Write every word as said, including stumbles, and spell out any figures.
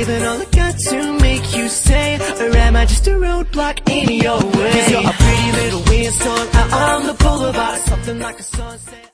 saving all I got to make you stay, or am I just a roadblock in your way? 'Cause you're a pretty little windstorm out on the boulevard, something like a sunset.